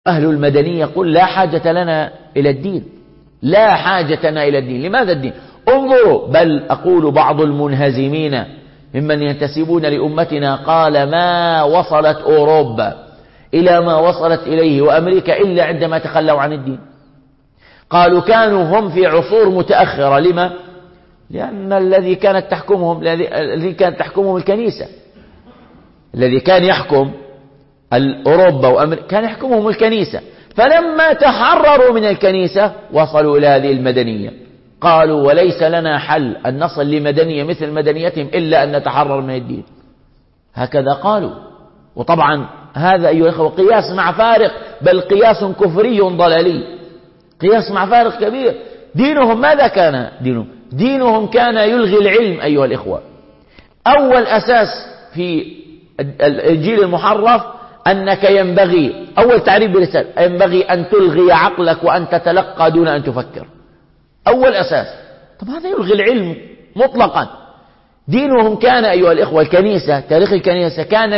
أهل المدنية يقول لا حاجة لنا إلى الدين، لا حاجة لنا إلى الدين. لماذا الدين؟ انظروا، بل أقول بعض المنهزمين ممن ينتسبون لأمتنا قال ما وصلت أوروبا إلى ما وصلت إليه وأمريكا إلا عندما تخلوا عن الدين. قالوا كانوا هم في عصور متأخرة. لما؟ لأن الذي كانت تحكمهم الكنيسة، الذي كان يحكم أوروبا وأمريكا كان يحكمهم الكنيسة، فلما تحرروا من الكنيسة وصلوا إلى هذه المدنية. قالوا وليس لنا حل أن نصل لمدنية مثل مدنيتهم إلا أن نتحرر من الدين. هكذا قالوا. وطبعا هذا أيها الأخوة قياس مع فارق، بل قياس كفري ضلالي، قياس مع فارق كبير. دينهم ماذا كان؟ دينهم كان يلغي العلم أيها الإخوة. أول أساس في الإنجيل المحرف أنك ينبغي، أول تعريف برسالة، ينبغي أن تلغي عقلك وأن تتلقى دون أن تفكر. أول أساس. طب هذا يلغي العلم مطلقا. دينهم كان أيها الإخوة، الكنيسة، تاريخ الكنيسة كان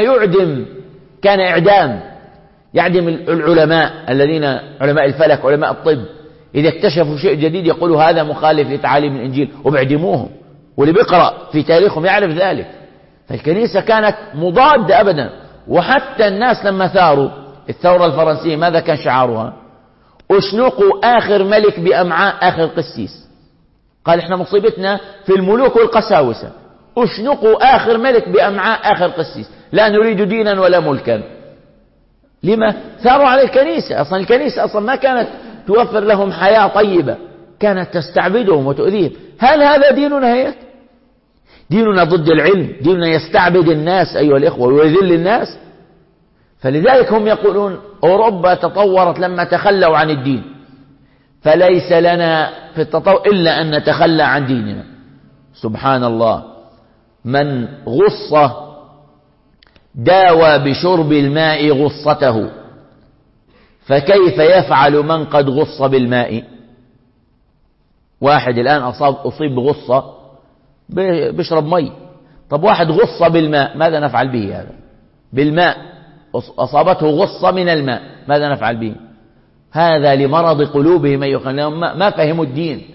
يعدم العلماء الذين علماء الفلك، علماء الطب، إذا اكتشفوا شيء جديد يقولوا هذا مخالف لتعاليم الإنجيل وبيعدموهم، واللي بيقرأ في تاريخهم يعرف ذلك. فالكنيسة كانت مضادة أبدا. وحتى الناس لما ثاروا الثورة الفرنسية ماذا كان شعارها؟ اشنقوا آخر ملك بأمعاء آخر قسيس. قال احنا مصيبتنا في الملوك والقساوسة، اشنقوا آخر ملك بأمعاء آخر قسيس، لا نريد دينا ولا ملكا. لما؟ ثاروا على الكنيسة. أصلا الكنيسة أصلا ما كانت توفر لهم حياة طيبة، كانت تستعبدهم وتؤذيهم. هل هذا ديننا هيك؟ ديننا ضد العلم، ديننا يستعبد الناس أيها الإخوة ويذل الناس. فلذلك هم يقولون أوروبا تطورت لما تخلوا عن الدين، فليس لنا في التطور إلا أن نتخلى عن ديننا. سبحان الله، من غص داوى بشرب الماء غصته، فكيف يفعل من قد غص بالماء؟ واحد الآن أصيب بغصة بيشرب مي. طب واحد غص بالماء، ماذا نفعل به؟ هذا بالماء أصابته غصة من الماء، ماذا نفعل به؟ هذا لمرض قلوبهم أيها الأخوة، ما فهموا الدين.